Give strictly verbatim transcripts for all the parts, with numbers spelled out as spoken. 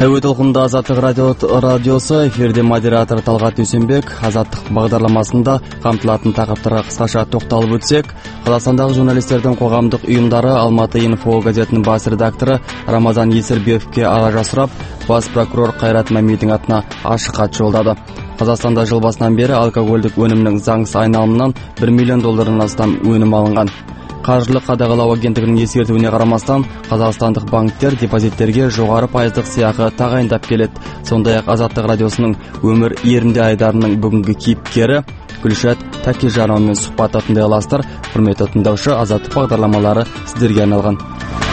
Әуе толқынында Азаттық радиосы, эфирде модератор Талғат Дүйсенбек. Азаттық бағдарламасында қамтылатын тақырыптарға қысқаша тоқталып өтсек, Қазақстандағы журналистердің қоғамдық ұйымдары Алматы инфо газетінің бас редакторы Рамазан Есіргеповке араша сұрап, бас прокурор Қайрат Мәмидің атына ашық хат жолдады. Қазақстанда жыл басынан бері алкогольдік өнімнің заңсыз айналымынан бір миллион доллардан астам өнім алынған. Қаржылық қадағалау агенттігінің ескертуіне қарамастан, қазақстандық банктер депозиттерге жоғары пайыздық сыйақы тағайындап келеді. Сондай-ақ Азаттық радиосының өмір ерінде айдарының бүгінгі кейіпкері Гүлшат Тәкежановамен сұхбат тыңдай аласыздар. Құрметті тыңдаушы, Азаттық бағдарламалары сіздерге арналған.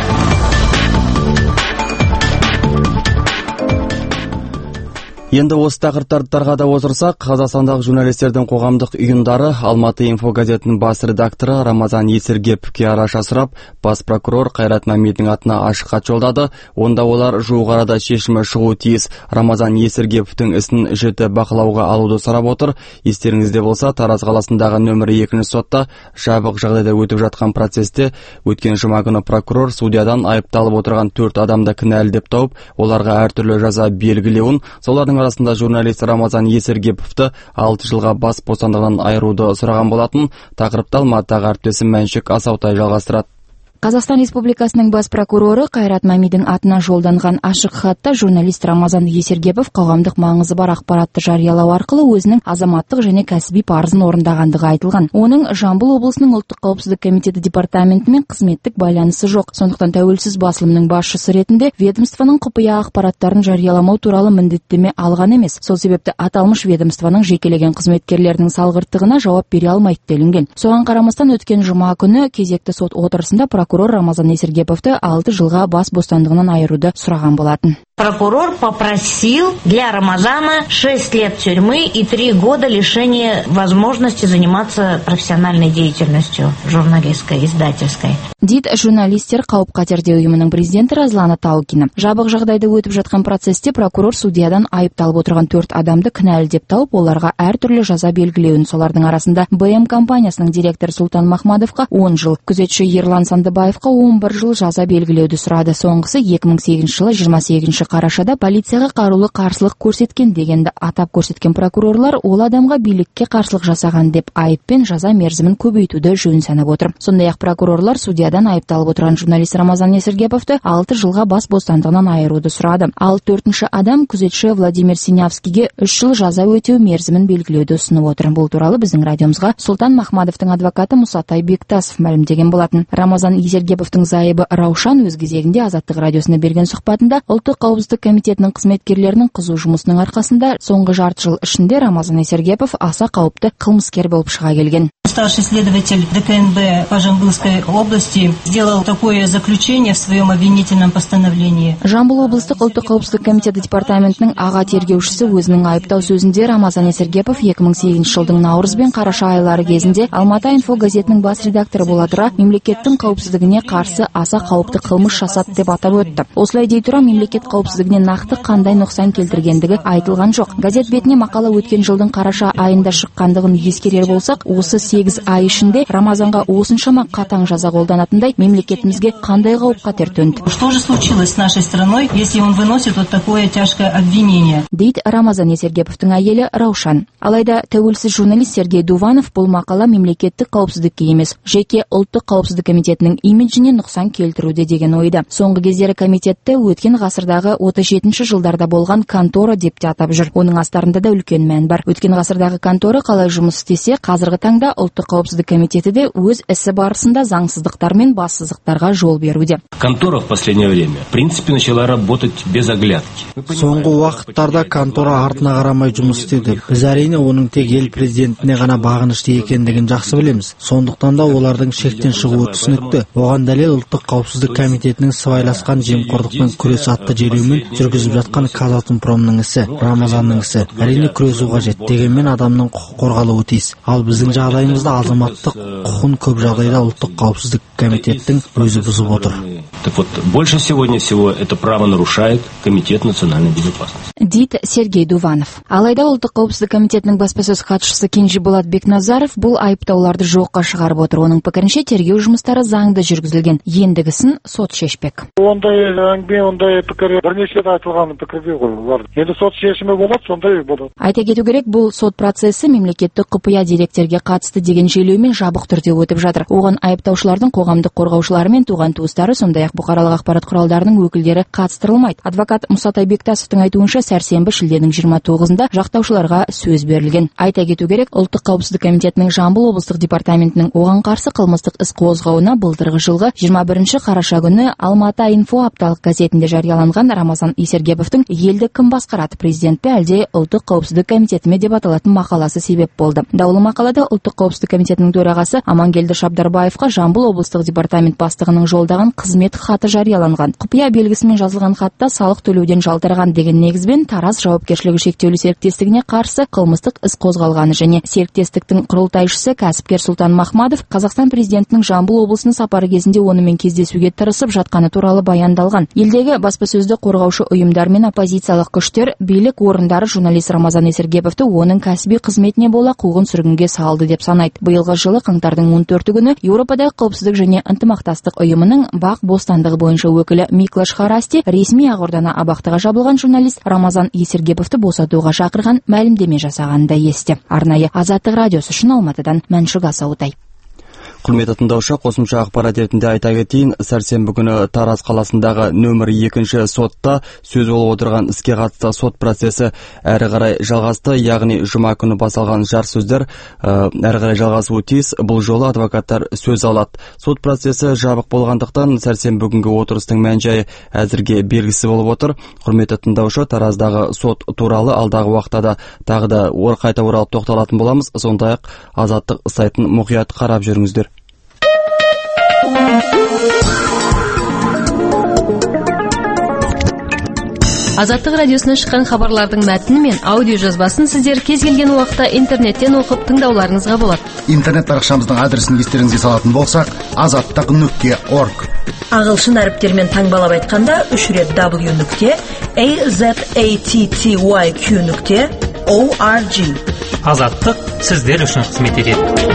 Енді осы тақырыптарға да отырсақ, Қазақстандағы журналистердің қоғамдық ұйымдары Алматы инфо газетінің бас редакторы Рамазан Есіргеповке араша сұрап, бас прокурор Қайрат Мәмидің атына ашық хат жолдады. Онда олар жуық арада шешімі шығуы тиіс Рамазан Есіргеповтің ісін жіті бақылауға алуды сұрап отыр. Естеріңізде болса, Тараз қаласындағы нөмірі екінші сотта жабық жағдайда өтіп жатқан процесте өткен жұма күні прокурор судьядан айыпталып отырған төрт адамды кінәлі деп тауып, оларға әртүрлі жаза белгілеуін, солардың арасында журналист Рамазан Есіргеповті алты жылға бас бостандығынан айыруды сұраған болатын. Тақырыпты Алматыдағы әріптесім Мәншік Асаутай жалғастырады. Қазақстан Республикасының бас прокуроры Қайрат Мәмидің атына жолданған ашық хатта журналист Рамазан Есіргепов қоғамдық маңызы бар ақпаратты жариялау арқылы өзінің азаматтық және кәсіби парызын орындағандығы айтылған. Оның Жамбыл облысының ұлттық қауіпсіздік комитеті департаментімен қызметтік байланысы жоқ. Сондықтан тәуелсіз басылымның басшысы ретінде ведомствоның құпия ақпараттарын жарияламау туралы міндеттеме алған емес. Сол себепті аталмыш ведомствоның жекелеген қызметкерлерінің салғырттығына жауап бере алмайды делінген. Соған қарамастан өткен жұма күні кезекті сот отырысында прокурор Рамазан Есіргеповті алты жылға бас бостандығынан айыруды сұраған болатын. Прокурор попросил для Рамазана шесть лет тюрьмы и три года лишения возможности заниматься профессиональной деятельностью журналистской, издательской. Дейді журналистер қауіп-қатерде ұйымының президенті Разлана Таукина. Жабық жағдайда өтіп жатқан процесте прокурор судьядан айыпталып отырған төрт адамды кінәлі деп тауып, оларға әртүрлі жаза белгілеуін. Солардың арасында бэ эм компаниясының директоры Султан Махмадовқа он жыл, күзетші Ерлан Сандыбаевқа он бір жыл жаза белгілеуді сұрады. Соңғысы екі мың сегізінші жылы жиырма сегізінші қарашада полицияға қарулы қарсылық көрсеткен дегенді атап көрсеткен прокурорлар ол адамға билікке қарсылық жасаған деп айыппен жаза мерзімін көбейтуді жөн санап отыр. Сондай-ақ прокурорлар судьядан айыпталып отырған журналист Рамазан Есіргеповті алты жылға бас бостандығынан айыруды сұрады. Ал төртінші адам күзетші Владимир Синявскийге үш жыл жаза өтеу мерзімін белгілеуді ұсынып отыр. Бұл туралы біздің радиомызға Султан Махмадовтың адвокаты Мусатай Бектасов мәлімдеген болатын. Рамазан Есіргеповтың зайыбы Раушан өз кезегінде Азаттық радиосына берген сұхбатында ұлттық қауіпсіздік комитетінің қызметкерлерінің қызу жұмысының арқасында соңғы жарты жыл ішінде Рамазан Есіргепов аса қауіпті қылмыскер болып шыға келген. Старший следователь дэ ка эн бэ по Жамбылской области сделал такое заключение в своем обвинительном постановлении. Жамбыл облыстық ұлттық қауіпсіздік комитеті департаментінің аға тергеушісі өзінің айыптау сөзінде Рамазан Есіргепов екі мың сегізінші жылдың наурыз бен қараша айлары кезінде Алматы инфо газетінің бас редакторы бола тұра мемлекеттің қауіпсіздігіне қарсы аса қауіпті қылмыс жасады деп атап өтті. Осылай дей тұра мемлекет қауіпсіздігіне нақты қандай нұқсан келтіргендігі айтылған жоқ. Газет бетіне мақала өткен жылдың қараша айында шыққандығын ескерер болсақ, осы сегіз ай ішінде Рамазанға осыншама қатаң жаза қолданатындай мемлекетімізге қандай қауіп-қатер төнді. Что же случилось с нашей страной, если он выносит вот такое тяжкое обвинение? Дейді Рамазан Есіргеповтың әйелі Раушан. Алайда тәуелсіз журналист Сергей Дуванов бұл мақала мемлекеттік қауіпсіздікке емес, жеке ұлттық қауіпсіздік комитетінің имиджіне нұқсан келтіруде деген ойда. Соңғы кездері комитетті өткен ғасырдағы отыз жетінші жылдарда болған контора деп те атап жүр. Оның астарында да үлкен мән бар. Өткен ғасырдағы контора қалай жұмыс істесе, қазіргі таңда ұлттық қауіпсіздік комитеті де өз ісі барысында заңсыздықтар мен бассыздықтарға жол беруде. Контора в последнее время, в принципе, начала работать без оглядки. Соңғы уақыттарда контора артына қарамай жұмыс істеді. Біз әрине оның тек ел президентіне ғана бағынышты екендігін жақсы білеміз. Сондықтан да олардың шектен шығуы түсінікті. Оған дәлел ұлттық қауіпсіздік комитетінің сыбайласқан жемқорлықпен күрес атты желеумен жүргізіп жатқан Казатомпромның ісі, Рамазанның ісі. Әрине күресу қажет, дегенмен адамның құқы қорғалуы тиіс. Ал біздің жағдайымызда азаматтық құқын көп жағдайда ұлттық қауіпсіздік комитеттің өзі бұзып отыр. Так вот, больше сегодня всего это право нарушает Комитет национальной безопасности. Дейді Сергей Дуванов. Алайда ұлттық қауіпсіздік комитетінің баспасөз хатшысы Кенжеболат Бекназаров бұл айыптауларды жоққа шығарып отыр. Оның пікірінше тергеу жұмыстары заңды жүргізілген. Ендігісін сот шешпек. Ондай әңгіме, ондай пікір бірнеше рет айтылған пікірде ғой. Енді сот шешімі болады, сондай болады. Айта кету керек, бұл сот процесі мемлекеттік құпия деректерге қатысты деген желеумен жабық түрде өтіп жатыр. Оған айыптаушылардың қоғамдық қорғаушылары мен туған туыстары, сондай-ақ бұқаралық ақпарат құралдарының өкілдері қатыстырылмайды. Адвокат Мұсатай Бектасовтың айтуынша, сәрсенбі шілденің жиырма тоғызында жақтаушыларға сөз берілген. Айта кету керек, ұлттық қауіпсіздік комитетінің Жамбыл облыстық департаментінің оған қарсы қылмыстық іс қозғауына былтырғы жылғы жиырма бірінші қараша күні Алматы инфо апталық газетінде жарияланған Рамазан Есергеповтың елді кім басқарады, президент пе әлде ұлттық қауіпсіздік комитеті ме деп аталатын мақаласы себеп болды. Даулы мақалада ұлттық қауіпсіздік комитетінің төрағасы Амангелді Шабдарбаевқа Жамбыл облыстық департамент бастығының жолдаған қызмет хаты жарияланған. Құпия белгісімен жазылған хатта салық төлеуден жалтарған деген негізбен Тараз жауапкершілігі шектеулі серіктестігіне қарсы қылмыстық іс қозғалғаны және серіктестіктің құрылтайшысы кәсіпкер Сұлтан Махмадов Қазақстан президентінің Жамбыл облысына сапары кезінде онымен кездесуге тырысып жатқаны туралы баяндалған. Елдегі баспасөзді қорғаушы ұйымдар мен оппозициялық күштер, билік орындары журналист Рамазан Есергеповты оның кәсіби қызметіне бола қуғын сүргінге салды деп санайды. Биылғы жылы қаңтардың он төрті күні Еуропадағы қауіпсіздік және ынтымақтастық ұйымының бақ бостандығы бойынша өкілі Миклаш Харасти ресми ақорданы абақтыға жабылған журналист Рамазан Есергеповты босатуға шақырған мәлімдеме жасағаны да есте. Арнайы Азаттық радиосы үшін Алматыдан Мәншүк Асаутай. Құрметті тыңдаушы, қосымша ақпарат ретінде айта кетейін, сәрсенбі күні Тараз қаласындағы нөмір екінші сотта сөз болып отырған іске қатысты сот процесі әрі қарай жалғасты, яғни жұма күні басталған жар сөздер әрі қарай жалғасуы тиіс. Бұл жолы адвокаттар сөз алады. Сот процесі жабық болғандықтан сәрсенбі күнгі отырыстың мән-жайы әзірге белгісіз болып отыр. Құрметті тыңдаушы, Тараздағы сот туралы алдағы уақытта тағы да қайта оралып тоқталатын боламыз. Сондай-ақ Азаттық сайтын мұқият қарап жүріңіздер. Азаттық радиосынан шыққан хабарлардың мәтіні мен аудио жазбасын сіздер кез келген уақытта интернеттен оқып тыңдауларыңызға болады. Интернет парақшамыздың адресін естеріңізге салатын болсақ, азаттық нүкте орг. Ағылшын әріптермен таңбалап айтқанда үш рет w нүкте azatty нүкте org. Азаттық сіздер үшін қызмет етеді.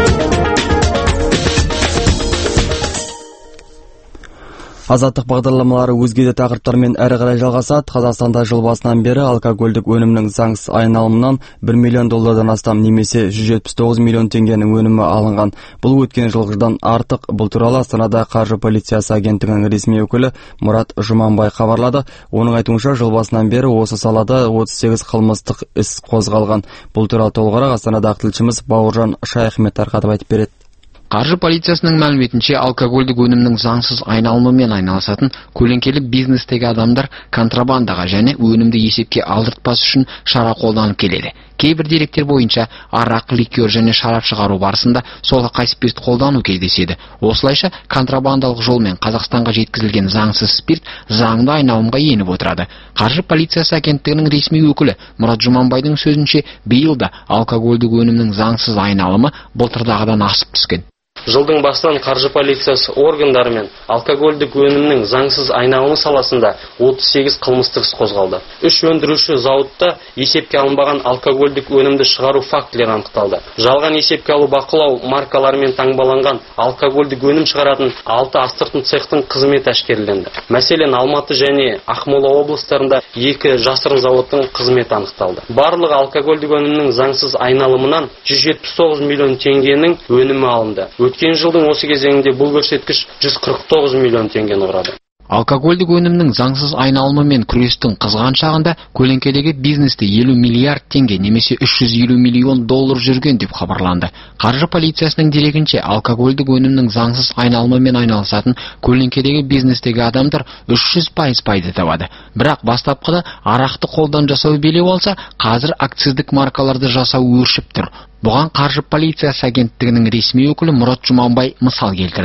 Азаттық бағдарламалары өзге де тақырыптармен әрі қарай жалғасады. Қазақстанда жыл басынан бері алкогольдік өнімнің заңсыз айналымынан бір миллион доллардан астам немесе жүз жетпіс тоғыз миллион теңгенің өнімі алынған. Бұл өткен жылғыдан артық. Бұл туралы Астанада қаржы полициясы агенттігінің ресми өкілі Мұрат Жұманбай хабарлады. Оның айтуынша, жыл басынан бері осы салада отыз сегіз қылмыстық іс қозғалған. Бұл туралы толығырақ Астанадағы тілшіміз Бауыржан Шайхмет тарқатып айтып береді. Қаржы полициясының мәліметінше, алкогольдік өнімнің заңсыз айналымымен айналысатын көлеңкелі бизнестегі адамдар контрабандаға және өнімді есепке алдыртпас үшін шара қолданып келеді. Кейбір деректер бойынша арақ, ликер және шарап шығару барысында солақай спирт қолдану кездеседі. Осылайша контрабандалық жолмен Қазақстанға жеткізілген заңсыз спирт заңды айналымға еніп отырады. Қаржы полициясы агенттігінің ресми өкілі Мұрат Жұманбайдың сөзінше, биылда алкогольдік өнімнің заңсыз айналымы былтырдағыдан асып түскен. Жылдың басынан қаржы полициясы органдарымен алкогольдік өнімнің заңсыз айналымы саласында отыз сегіз қылмыстық іс қозғалды. Үш өндіруші зауытта есепке алынбаған алкогольдік өнімді шығару фактілері анықталды. Жалған есепке алу бақылау маркаларымен таңбаланған алкогольдік өнім шығаратын алты астыртын цехтың қызметі әшкереленді. Мәселен, Алматы және Ақмола облыстарында екі жасырын зауыттың қызметі анықталды. Барлығы алкогольдік өнімнің заңсыз айналымынан жүз жетпіс тоғыз миллион теңгенің өнімі алынды. Өткен жылдың осы кезеңінде бұл көрсеткіш жүз қырық тоғыз миллион теңгені құрады. Алкогольдік өнімнің заңсыз айналымымен күрестің қызған шағында көлеңкедегі бизнесте елу миллиард теңге немесе үш жүз елу миллион доллар жүрген деп хабарланды. Қаржы полициясының дерегінше, алкогольдік өнімнің заңсыз айналымымен айналысатын көлеңкедегі бизнестегі адамдар үш жүз пайыз пайда табады. Бірақ бастапқыда арақты қолдан жасау белеу алса, қазір акциздік маркаларды жасау өршіп тұр. Бұған қаржы полициясы агенттігінің ресми өкілі Мұрат Жұманбай мысал келтірді.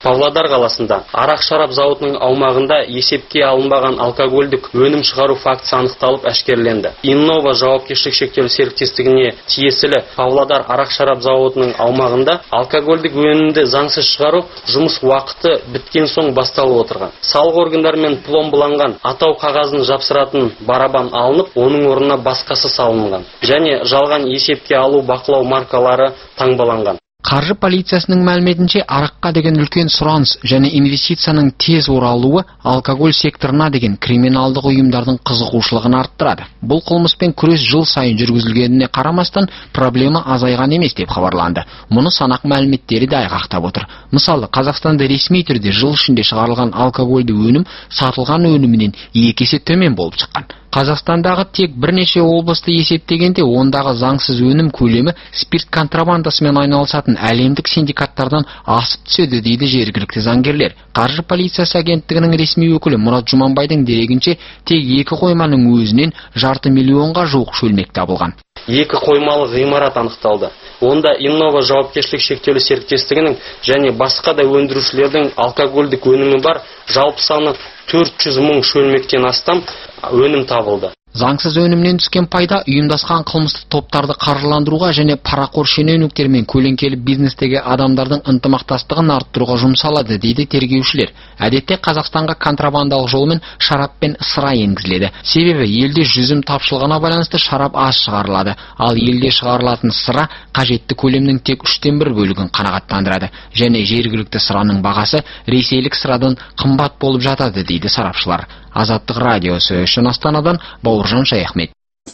Павлодар қаласында арақ шарап зауытының аумағында есепке алынбаған алкогольдік өнім шығару фактісі анықталып әшкерленді. Иннова жауапкершілігі шектеулі серіктестігіне тиесілі Павлодар арақ шарап зауытының аумағында алкогольдік өнімді заңсыз шығару жұмыс уақыты біткен соң басталып отырған. Салық органдарымен пломбыланған атау қағазын жапсыратын барабан алынып, оның орнына басқасы салынған. Және жалған есепке алу бақылау маркалары таңбаланған. Қаржы полициясының мәліметінше, араққа деген үлкен сұраныс және инвестицияның тез оралуы алкоголь секторына деген криминалдық ұйымдардың қызығушылығын арттырады. Бұл қылмыспен күрес жыл сайын жүргізілгеніне қарамастан проблема азайған емес деп хабарланды. Мұны санақ мәліметтері де айғақтап отыр. Мысалы, Қазақстанда ресми түрде жыл ішінде шығарылған алкогольді өнім сатылған өнімінен екі есе төмен болып шыққан. Қазақстандағы тек бірнеше облысты есептегенде, ондағы заңсыз өнім көлемі спирт контрабандасымен айналысатын әлемдік синдикаттардан асып түседі дейді жергілікті заңгерлер. Қаржы полициясы агенттігінің ресми өкілі Мұрат Жұманбайдың дерегінше, тек екі қойманың өзінен жарты миллионға жуық шөлмек табылған. Екі қоймалы ғимарат анықталды. Онда Иннова жауапкершілік шектеулі серіктестігінің және басқа да өндірушілердің алкогольдік өнімі бар, жалпы саны төрт жүз мың шөлмектен астам өнім табылды. Заңсыз өнімнен түскен пайда ұйымдасқан қылмысты топтарды қаржыландыруға және парақор шенеуніктермен көлеңкелі бизнестегі адамдардың ынтымақтастығын арттыруға жұмсалады дейді тергеушілер. Әдетте Қазақстанға контрабандалық жолмен шарап пен сыра енгізіледі. Себебі елде жүзім тапшылығына байланысты шарап аз шығарылады, ал елде шығарылатын сыра қажетті көлемнің тек үштен бір бөлігін қанағаттандырады. Және жергілікті сыраның бағасы ресейлік сырадан қымбат болып жатады дейді сарапшылар. Азаттық радиосы үшін Астанадан Бауыржан Шаяхмет.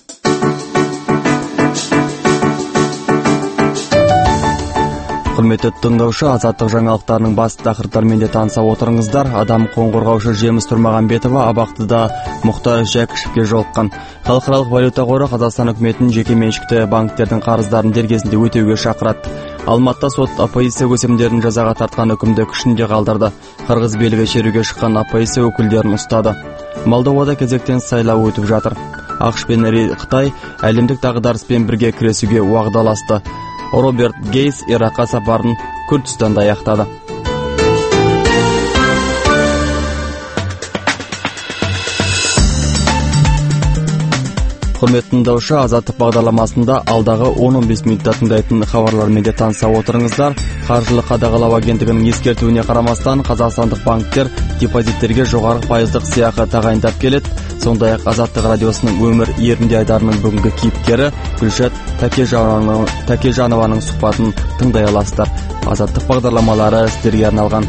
Құрметті тыңдаушы, Азаттық жаңалықтарының басты тақырыптарымен де таныса отырыңыздар. Адам құқығын қорғаушы Жеміс Тұрмағанбетова Абақтыда Мұхтар Жәкішевке жолыққан. Халықаралық валюта қоры Қазақстан үкіметінің жеке меншікті банктердің қарыздарын дер кезінде өтеуге шақырады. Алматыда сот оппозиция өкілдерін жазаға тартқан үкімді күшінде қалдырды. Қырғыз билігі шеруге шыққан оппозиция өкілдерін ұстады. Молдовада кезектен сайлау өтіп жатыр. ақш пен Қытай әлемдік дағдарыспен бірге күресуге уағдаласты. Роберт Гейс Иракқа сапарын Күрдістанда аяқтады. Құрметті тыңдаушы, Азаттық бағдарламасында алдағы он он бес минутта тыңдайтын хабарлармен де таныса отырыңыздар. Қаржылық қадағалау агенттігінің ескертуіне қарамастан Қазақстандық банктер депозиттерге жоғары пайыздық сыйақы тағайындап келеді. Сондай-ақ Азаттық радиосының өмір ерінде айдарының бүгінгі кейіпкері Гүлшат Тәкежанованың сұхбатын тыңдай аласыздар. Азаттық бағдарламалары сіздерге арналған.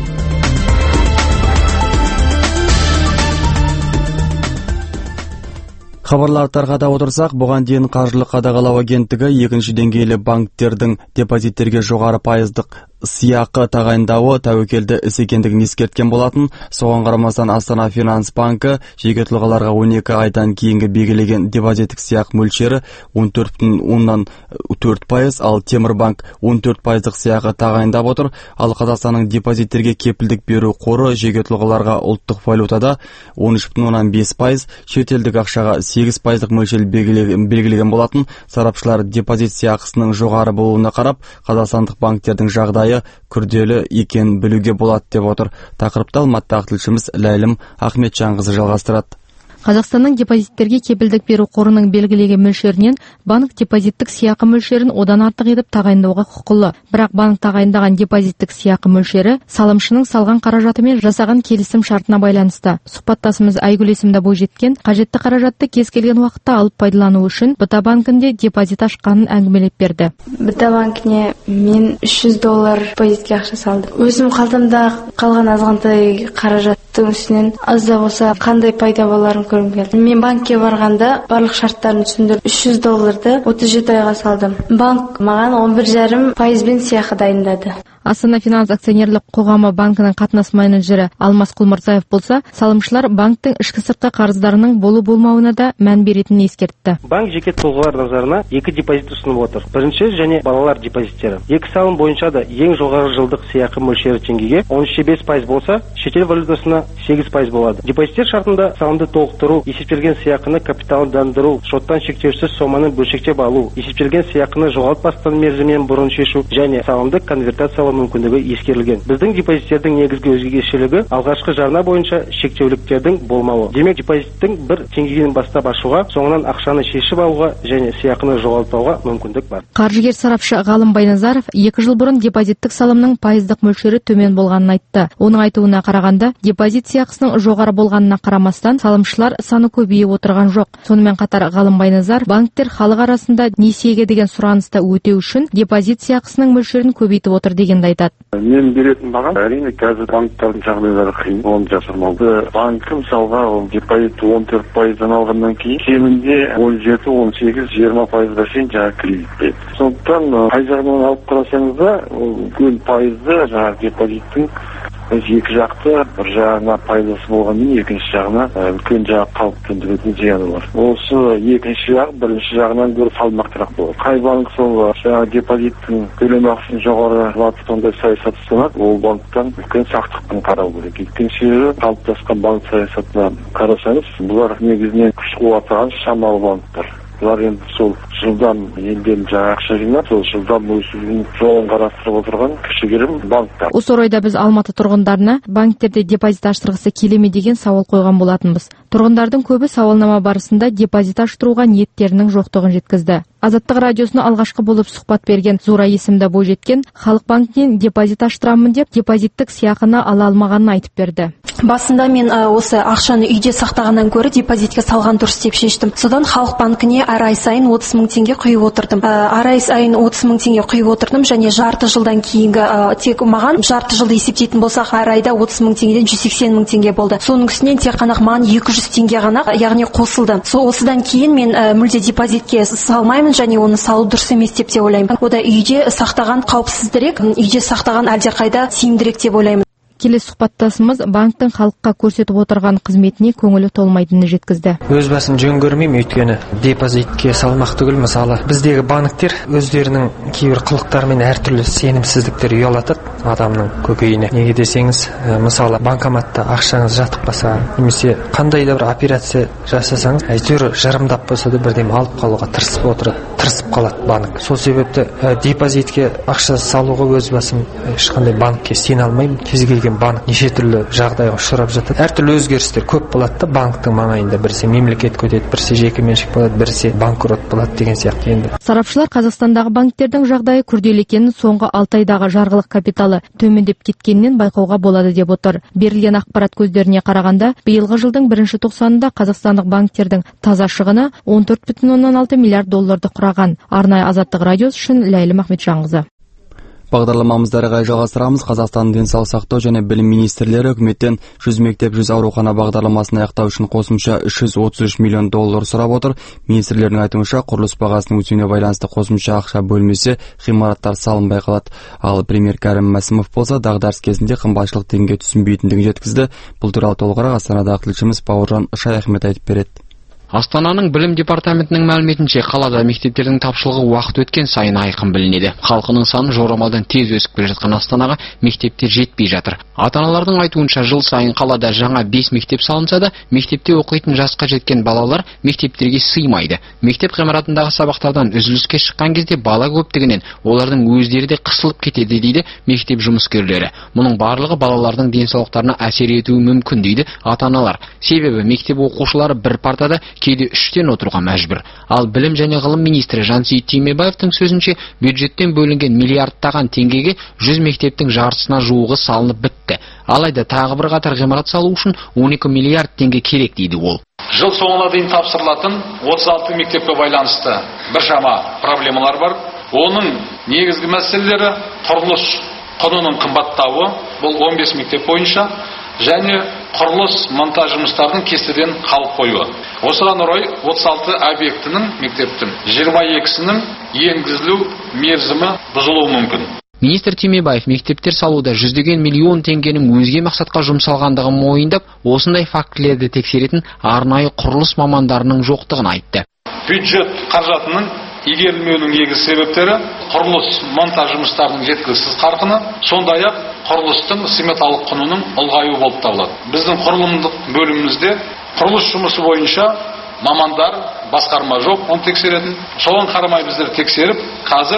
Хабарларды тарқата отырсақ, бұған дейін қаржылық қадағалау агенттігі екінші деңгейлі банктердің депозиттерге жоғары пайыздық сыйақы тағайындауы тәуекелді іс екендігін ескерткен болатын. Соған қарамастан Астана Финанс банкі жеке тұлғаларға он екі айдан кейінгі белгілеген депозиттік сыйақы мөлшері он төрт бүтін оннан төрт пайыз, ал Темірбанк он төрт пайыздық сыйақы тағайындап отыр. Ал Қазақстанның депозиттерге кепілдік беру қоры жеке тұлғаларға ұлттық валютада он үш бүтін оннан бес пайыз, шетелдік ақшаға сегіз пайыздық мөлшер белгілеген болатын. Сарапшылар депозит сыйақысының жоғары болуына қарап, қазақстандық банктердің жағдайы күрделі екен білуге болады деп отыр. Тақырыпты Алматыдағы тілшіміз Ләйлім Ахметжанқызы жалғастырады. Қазақстанның депозиттерге кепілдік беру қорының белгілеген мөлшерінен банк депозиттік сыйақы мөлшерін одан артық етіп тағайындауға құқылы. Бірақ банк тағайындаған депозиттік сыйақы мөлшері салымшының салған қаражатымен жасаған келісім шартына байланысты. Сұхбаттасымыз Айгүл есімді бойжеткен қажетті қаражатты кез келген уақытта алып пайдалану үшін Бұта банкінде депозит ашқанын әңгімелеп берді. Бұта банкіне мен үш жүз доллар депозитке ақша салдым. Өзім қалтамда қалған азғантай қаражаттың үстінен аз да болса қандай пайда боларын көргім келді. Мен банкке барғанда барлық шарттарын түсіндіріп үш жүз долларды отыз жеті айға салдым. Банк маған он бір жарым пайызбен сыйақы дайындады. Астана Финанс акционерлік қоғамы банкінің қатынас менеджері Алмас Құлмырзаев болса, салымшылар банктың ішкі сыртқы қарыздарының болу болмауына да мән беретінін ескертті. Банк жеке тұлғалар назарына екі депозит ұсынып отыр. Бірінші және балалар депозиттері. Екі салым бойынша да ең жоғары жылдық сыйақы мөлшері теңгеге он үш бүтін бес пайыз болса, шетел валютасына сегіз пайыз болады. Депозиттер шартында салымды толықтыру, есептелген сыйақыны капиталдандыру, шоттан шектеусіз соманы бөлшектеп алу, есептелген сыйақыны жоғалтпастан мерзімінен бұрын шешу және салымды конвертациялау сақтау мүмкіндігі ескерілген. Біздің депозиттердің негізгі өзгешелігі алғашқы жарна бойынша шектеуліктердің болмауы. Демек, депозиттің бір теңгеден бастап ашуға, соңынан ақшаны шешіп алуға және сыйақыны жоғалтпауға мүмкіндік бар. Қаржыгер сарапшы Ғалым Байназаров екі жыл бұрын депозиттік салымның пайыздық мөлшері төмен болғанын айтты. Оның айтуына қарағанда, депозит сыйақысының жоғары болғанына қарамастан, салымшылар саны көбейіп отырған жоқ. Сонымен қатар Ғалым Байназаров банктер халық арасында несиеге деген сұранысты өтеу үшін депозит сыйақысының мөлшерін көбейтіп отыр дегенді айтады. Мен беретін бағам, әрине қазір банктардың жағдайлары қиын, оны жасырмауды. Банкі мысалға ол депозит он төрт пайыздан алғаннан кейін кемінде он жеті, он сегіз, жиырма пайызға шейін жаңа кредит береді. Сондықтан қай жағынан алып қарасаңыз да, ол үлкен пайызды жаңа депозиттің екі жақты, бір жағына пайдасы болғанмен екінші жағына үлкен жағы қауіп төндіретін зияны бар. Осы екінші жақ бірінші жағынан гөрі салмақтырақ болады. Қай банк сол жаңа депозиттің төлемақысын жоғары қылып сондай саясат ұстанады, ол банктан үлкен сақтықпен қарау керек. Екінші қалыптасқан банк саясатына қарасаңыз, бұлар негізінен күш қуаты шамалы банктар. Бұлар енді сол жылдан елден жаңа ақша жинап, сол жылдан өсудің жолын қарастырып отырған кішігірім банктар. Осы орайда біз Алматы тұрғындарына банктерде депозит аштырғысы келе ме деген сауал қойған болатынбыз. Тұрғындардың көбі сауалнама барысында депозит аштыруға ниеттерінің жоқтығын жеткізді. Азаттық радиосына алғашқы болып сұхбат берген Зура есімді бойжеткен халық банкінен депозит аштырамын деп депозиттік сыйақыны ала алмағанын айтып берді. Басында мен осы ақшаны үйде сақтағаннан көрі депозитке салған дұрыс деп шештім. Содан халық банкіне әр ай сайын отыз мың теңге құйып отырдым. Әр ай сайын отыз мың теңге құйып отырдым және жарты жылдан кейінгі тек маған жарты жылды есептейтін болсақ әр айда отыз мың теңгеден жүз сексен мың теңге болды. Соның үстінен тек қана маған екі жүз теңге ғана яғни қосылды. Сол осыдан кейін мен мүлде депозитке салмаймын және оны салу дұрыс емес деп те ойлаймын. Ода үйде сақтаған қауіпсіздірек, үйде сақтаған әлдеқайда тиімдірек деп ойлаймын. Келесі сұхбаттасымыз банктың халыққа көрсетіп отырған қызметіне көңілі толмайтынын жеткізді. Өз басым жөн көрмеймін, өйткені депозитке салмақ түгіл. Мысалы, біздегі банктер өздерінің кейбір қылықтары мен әртүрлі сенімсіздіктер ұялатады адамның көкейіне. Неге десеңіз, мысалы, банкоматта ақшаңыз жатып қалса, немесе қандай да бір операция жасасаңыз, әйтеуір жарымдап болса да бірден алып қалуға тырысып отырады, тырысып қалады банк. Сол себепті депозитке ақша салуға өз басым ешқандай банкке сене алмаймын. Кез келген банк неше түрлі жағдайға ұшырап жатады. Әртүрлі өзгерістер көп болады да банктың маңайында. Біресе мемлекет көтеді, біресе жеке меншік болады, біресе банкрот болады деген сияқты енді. Сарапшылар Қазақстандағы банктердің жағдайы күрделі екенін соңғы алты айдағы жарғылық капиталы төмендеп кеткеннен байқауға болады деп отыр. Берілген ақпарат көздеріне қарағанда, биылғы жылдың бірінші тоқсанында қазақстандық банктердің таза шығыны он төрт бүтін оннан алты миллиард долларды құраған. Арнайы Азаттық радиосы үшін Ләйлі Махметжанқызы. Бағдарламамызды әрі қарай жалғастырамыз. Қазақстанның денсаулық сақтау және білім министрлері үкіметтен жүз мектеп жүз аурухана бағдарламасын аяқтау үшін қосымша үш жүз отыз үш миллион доллар сұрап отыр. Министрлердің айтуынша, құрылыс бағасының өсуіне байланысты қосымша ақша бөлмесе ғимараттар салынбай қалады. Ал премьер Кәрім Мәсімов болса, дағдарыс кезінде қымбатшылық теңге түсінбейтіндігін жеткізді. Бұл туралы толығырақ Астанадағы тілшіміз Бауыржан Шаяхмет айтып береді. Астананың білім департаментінің мәліметінше, қалада мектептердің тапшылығы уақыт өткен сайын айқын білінеді. Халқының саны жорамалдан тез өсіп келе жатқан Астанаға мектептер жетпей жатыр. Ата-аналардың айтуынша, жыл сайын қалада жаңа бес мектеп салынса да, мектепте оқитын жасқа жеткен балалар мектептерге сыймайды. Мектеп ғимаратындағы сабақтардан үзіліске шыққан кезде бала көптігінен олардың өздері де қысылып кетеді дейді мектеп жұмыскерлері. Мұның барлығы балалардың денсаулықтарына әсер етуі мүмкін дейді ата-аналар. Себебі мектеп оқушылары бір партада кейде үштен отыруға мәжбүр. Ал білім және ғылым министрі Жансейіт Түймебаевтың сөзінше, бюджеттен бөлінген миллиардтаған теңгеге жүз мектептің жартысына жуығы салынып бітті. Алайда тағы бір қатар ғимарат салу үшін он екі миллиард теңге керек дейді ол. Жыл соңына дейін тапсырылатын отыз алты мектепке байланысты біршама проблемалар бар. Оның негізгі мәселелері құрылыс құнының қымбаттауы, бұл он бес мектеп бойынша, және құрылыс монтаж жұмыстарының кестеден қалып қоюы. Осыған орай отыз алты объектінің мектептің жиырма екісінің енгізілу мерзімі бұзылуы мүмкін. Министр Түймебаев мектептер салуда жүздеген миллион теңгенің өзге мақсатқа жұмсалғандығын мойындап, осындай фактілерді тексеретін арнайы құрылыс мамандарының жоқтығын айтты. Бюджет қаржатының игерілмеуінің негізгі себептері құрылыс монтаж жұмыстарының жеткіліксіз қарқыны, сондай-ақ құрылыстың сметалық құнының ұлғаюы болып табылады. Біздің құрылымдық бөлімімізде құрылыс жұмысы бойынша мамандар, басқарма жоқ, оны тексеретін. Соған қарамай біздер тексеріп, қазір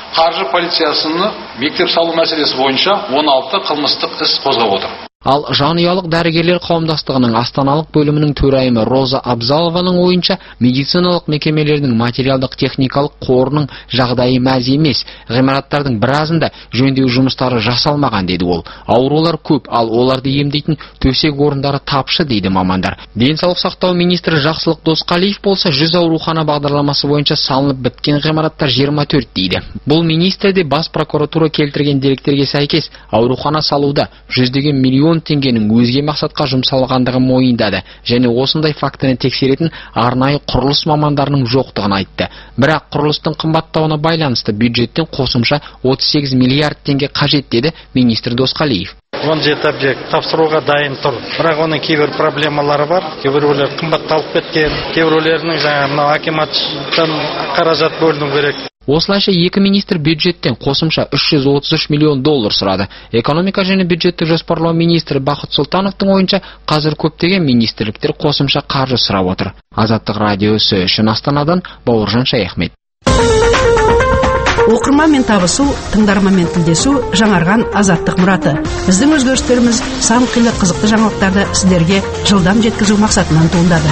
қаржы полициясыны мектеп салу мәселесі бойынша он алты қылмыстық іс қозғап отыр. Ал жанұялық дәрігерлер қауымдастығының астаналық бөлімінің төрайымы Роза Абзалованың ойынша, медициналық мекемелердің материалдық техникалық қорының жағдайы мәз емес. Ғимараттардың біразында жөндеу жұмыстары жасалмаған деді ол. Аурулар көп, ал оларды емдейтін төсек орындары тапшы дейді мамандар. Денсаулық сақтау министрі Жақсылық Досқалиев болса, жүз аурухана бағдарламасы бойынша салынып біткен ғимараттар жиырма төрт дейді. Бұл министрде бас прокуратура келтірген деректерге сәйкес, аурухана салуда жүздеген миллион теңгенің өзге мақсатқа жұмсалғандығы мойындады, және осындай фактіні тексеретін арнайы құрылыс мамандарының жоқтығын айтты. Бірақ құрылыстың қымбаттауына байланысты бюджеттен қосымша отыз сегіз миллиард теңге қажет деді министр Досқалиев. он жеті объект тапсыруға дайын тұр. Бірақ оның кейбір проблемалары бар. Кейбіреулер қымбатталып кеткен, кейбіреулерінің жаңа мынау акиматтан қаражат бөліну керек. Осылайша екі министр бюджеттен қосымша үш жүз отыз үш миллион доллар сұрады. Экономика және бюджеттік жоспарлау министрі Бақыт Сұлтановтың ойынша, қазір көптеген министрліктер қосымша қаржы сұрап отыр. Азаттық радиосы үшін Астанадан Бауыржан Шаяхмет. Оқырманмен табысу, тыңдарманмен тілдесу жаңарған азаттық мұраты. Біздің өзгерістеріміз сан қилы қызықты жаңалықтарды сіздерге жылдам жеткізу мақсатынан туындады.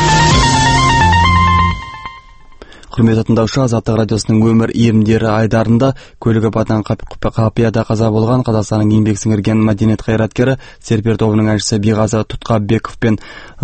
Құрметті тыңдаушы, Азаттық радиосының өмір иірімдері айдарында көлік апатынан қапияда қаза болған Қазақстанның еңбек сіңірген мәдениет қайраткері Серпер тобының әншісі Биғазы Тұтқабековпен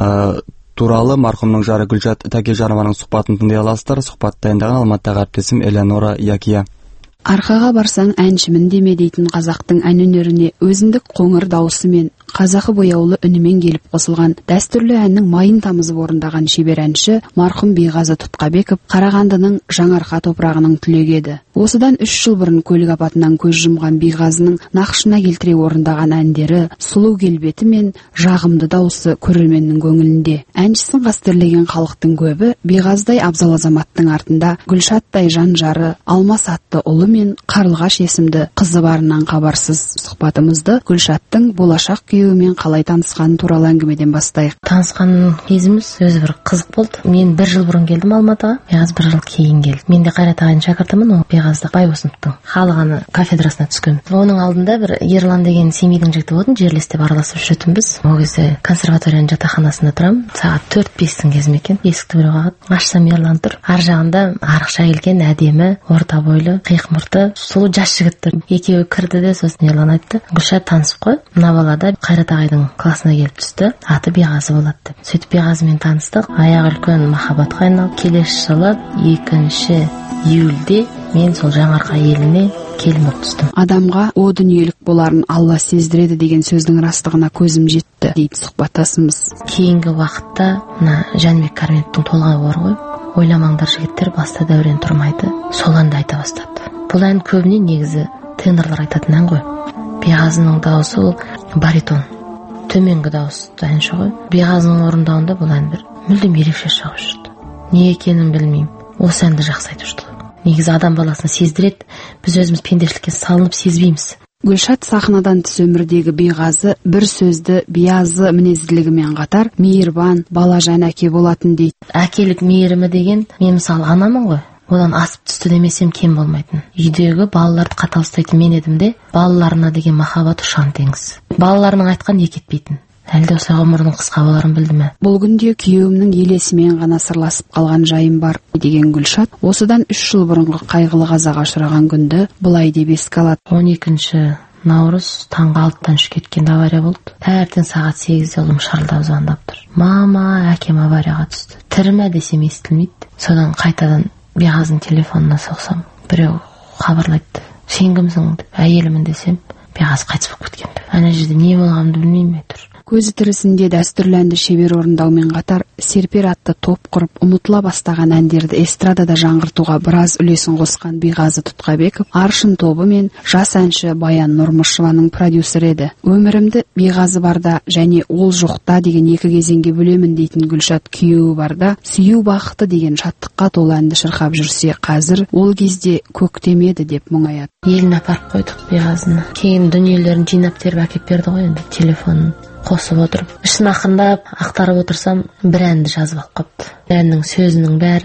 туралы марқұмның жары Гүлшат Тәкежанованың сұхбатын тыңдай аласыздар. Сұхбат дайындаған Алматыдағы әріптесім Элеонора Якия. Арқаға барсаң әншімін деме дейтін қазақтың ән өнеріне өзіндік қоңыр дауысымен, қазақы бояулы үнімен келіп қосылған дәстүрлі әннің майын тамызып орындаған шебер әнші марқұм Биғазы Тұтқабеков Қарағандының Жаңарқа топырағының түлегі еді. Осыдан үш жыл бұрын көлік апатынан көз жұмған Биғазының нақышына келтіре орындаған әндері, сұлу келбеті мен жағымды дауысы көрерменнің көңілінде. Әншісін қастерлеген халықтың көбі Биғаздай абзал азаматтың артында Гүлшаттай жан жары, Алмас атты ұлы мен Қарлығаш есімді қызы барынан хабарсыз. Сұхбатымызды Гүлшаттың болашақ күйеуімен қалай танысқаны туралы әңгімеден бастайық. Танысқан кезіміз өзі бір қызық болды. Мен бір жыл бұрын келдім Алматыға, Биғаз бір жыл кейін келді. Мен де Қайрат ағайдың шәкіртімін, ол Биғазды Байбосыновтың халық әні кафедрасына түскен. Оның алдында бір Ерлан деген семейдің жігіті болатын, жерлестеп араласып жүрдік. Ол кезде консерваторияның жатақханасында тұрамын. Сағат төрт бестің кезі екен. Есікті біреу қағады. Ашсам Ерлан тұр. Ар жағында арықша келген әдемі, орта бойлы, қиық мұртты, сұлу жас жігіт тұр. Екеуі кірді де, сосын Ерлан айтты: "Гүлшат, танысып қой. Мына бала да Қайрат ағайдың классына келіп түсті. Аты Биғазы болады" деп. Сөйтіп Биғазымен таныстық. Аяғы үлкен махаббатқа айналып, келесі жылы екінші июльде мен сол Жаңарқа еліне келін болып түстім. Адамға о дүниелік боларын Алла сездіреді деген сөздің растығына көзім жетті дейді сұхбаттасымыз. Кейінгі уақытта мына Жәнібек Кәрменовтің толғағы бар ғой. Ойламаңдар жігіттер, баста дәурен тұрмайды. Сол әнді айта бастады. Бұл ән көбіне негізі тенорлар айтатын ән ғой. Биғазының дауысы ол баритон, төменгі дауысты әнші ғой. Биғазының орындауында бұл ән бір мүлдем ерекше шығып жүрді. Не екенін білмеймін. Осы әнді жақсы айтып жүрді. Негізі адам баласына сездіреді, біз өзіміз пенделікке салынып сезбейміз. Гүлшат сахнадан тыс өмірдегі Биғазы бір сөзді биязы мінезділігімен қатар мейірбан, балажан әке болатын дейді. Әкелік мейірімі деген, мен мысалы анамын ғой. Одан асып түсті демесем кем болмайтын. Үйдегі балаларды қатал ұстайтын мен едім де, балаларына деген махаббат ұшан теңіз. Балаларының айтқан екі етпейтін. Әлде осы ғұмырдың қысқа боларын білді ме? Бұл күнде күйеуімнің елесімен ғана сырласып қалған жайым бар деген Гүлшат осыдан үш жыл бұрынғы қайғылы қазаға ұшыраған күнді былай деп еске алады. он екінші наурыз таңғы алтыдан үшке кеткен авария болды. Таңертең сағат сегізде ұлым шырылдап звондап тұр: "Мама, әкем аварияға түсті." Тірі ме десем естілмейді. Содан қайтадан Биғаздың телефонына соқсам, біреу хабарлайды: "Сен кімсің?" деп. "Әйелімін" десем, Биғаз қайтыс болып кеткен. Ана жерде не болғанымды білмеймін тұр. Көзі тірісінде дәстүрлі әнді шебер орындаумен қатар Серпер атты топ құрып ұмытыла бастаған әндерді эстрадада жаңғыртуға біраз үлесін қосқан Биғазы Тұтқабеков Аршын тобы мен жас әнші Баян Нұрмышеваның продюсері еді. Өмірімді Биғазы барда және ол жоқта деген екі кезеңге бөлемін дейтін Гүлшат күйеуі барда сүю бақыты деген шаттыққа толы әнді шырқап жүрсе, қазір ол кезде көктемеді деп мұңаяды. Елін апарып қойдық Биғазыны. Кейін дүниелерін жинап теріп әкеп берді ғой, енді телефонын қосып отырып. Ішін ақырындап ақтарып отырсам, бір әнді жазып алып қапты. Әннің сөзінің бәрі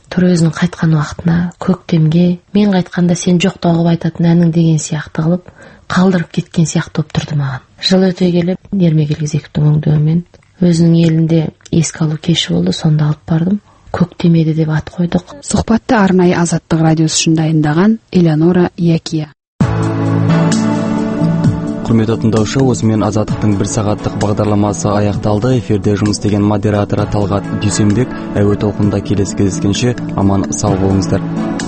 тура өзінің қайтқан уақытына, көктемге, мен қайтқанда сен жоқтау қылып айтатын әнің деген сияқты қылып қалдырып кеткен сияқты болып тұрды маған. Жыл өте келіп Ермек Елгезековтың өңдеуімен өзінің елінде еске алу кеші болды, сонда алып бардым. Көктемеді деп ат қойдық. Сұхбатты арнайы Азаттық радиосы үшін дайындаған Элеонора Якия. Құрметті тыңдаушы, осымен Азаттықтың бір сағаттық бағдарламасы аяқталды. Эфирде жұмыс істеген модераторы Талғат Дүйсенбек. Әуе толқынында келесі кездескенше аман сау болыңыздар.